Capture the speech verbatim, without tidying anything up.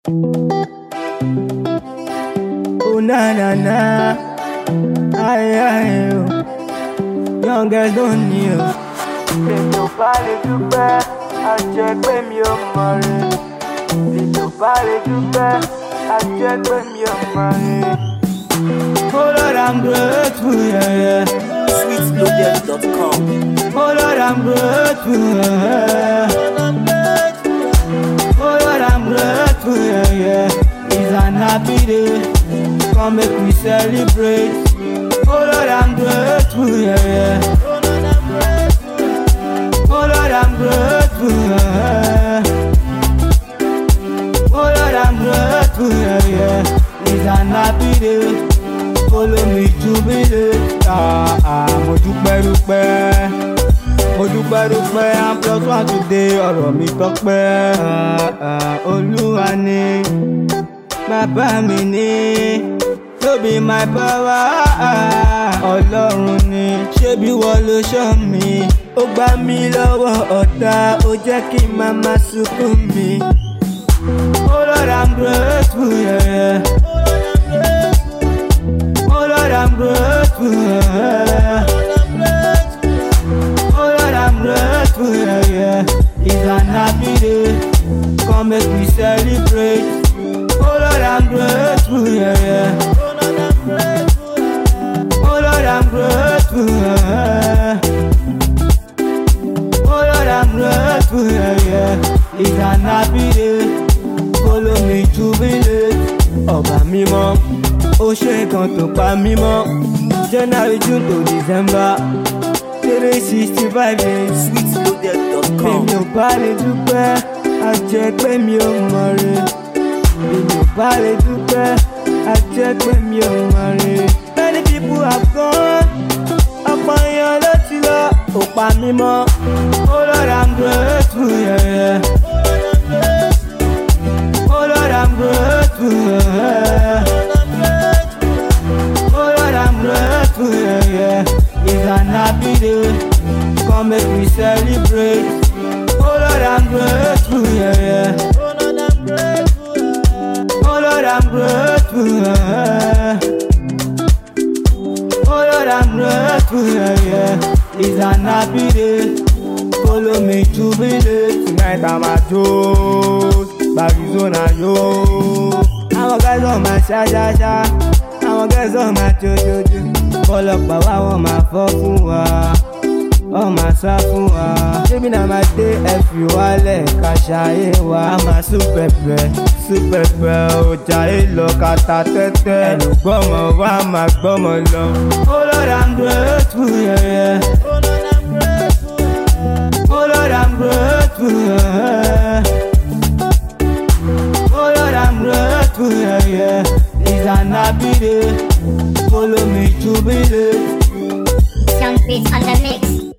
Oh na na na, aye aye oh. Young girls don't kneel. Èmi ò bá lè dúpẹ́, a jẹ́ pé mi ò mọ̀ re. Èmi ò bá lè dúpẹ́, a jẹ́ pé mi ò mọ̀ re. Oh Lord, I'm grateful, yeah, yeah. sweet loaded dot com. Oh Lord, I'm grateful, yeah. Oh Lord, I'm grateful, yeah, yeah. It's an happy day, come make we celebrate. Oh Lord, I'm grateful, yeah, yeah. Oh Lord, I'm grateful, yeah. Oh Lord, I'm grateful, yeah, yeah. It's an happy day, follow me jubilate. Ah ah, mo dúpẹ́ dúpẹ́, mo dúpẹ́ dúpẹ́. I'm plus one today, ọ̀rọ̀ mi tọ́pẹ́. Ah ah, Olúwa ni, bàbá mi ni. No be my power, Ọlọ́run ni. Ṣebí wọ́n ló ṣọ́ mi, ó gbà mí lọ́wọ́ ọ̀tá, ó jẹ́ kí n má má sunkún mi. Oh Lord, I'm grateful, yeah. Oh Lord, I'm grateful, yeah. Oh Lord, I'm grateful, yeah, yeah. It's an happy day, come make we celebrate. Oh Lord, I'm grateful, yeah, yeah. Oh Lord, I'm grateful, yeah. Oh Lord, I'm grateful, yeah, yeah. It's an happy day, follow me jubilate. Ọba mímọ́, ó ṣe nǹkan tó pa mímọ́. January, June to December, three sixty five days. sweet loaded dot com. Èmi ò bá lè dúpẹ́, a jẹ́ pé mi ò mọ̀ re. Èmi ò bá lè dúpẹ́, a jẹ́ pé mi ò mọ̀ re. Many people have gone, ọ̀pọ̀ èèyàn ló ti lọ, ó pa mí mọ́. Oh Lord, I'm grateful, yeah, yeah. Oh Lord, I'm grateful, yeah. Oh Lord, I'm grateful, yeah, yeah. It's an happy day, come make we celebrate. Oh Lord, I'm grateful, yeah, yeah. Oh Lord, I'm grateful, yeah. Oh Lord, I'm grateful, yeah, yeah. It's an happy day, follow me jubilate. Tonight I'm at Joe's, Arizona, yo. Àwọn guys on my sha sha sha, àwọn guys on my jo jo jo. Ọlọ́pàá wa wọ́n máa fọ́ fún wa, wọ́n máa sá fún wa. Ṣébí náà máa dé ẹ̀fì wálẹ̀ ká ṣayé wa. A máa sún pẹpẹ, sún pẹpẹ ọjà èlò kàtà tẹ́tẹ́. Ẹnu gbọ́mọ wa máa gbọ́mọ lọ. Oh Lord, I'm grateful, yeah, yeah. Oh Lord, I'm grateful, yeah. Oh Lord, I'm grateful, yeah, yeah. It's an happy day, follow me jubilate. Young Beats on the mix.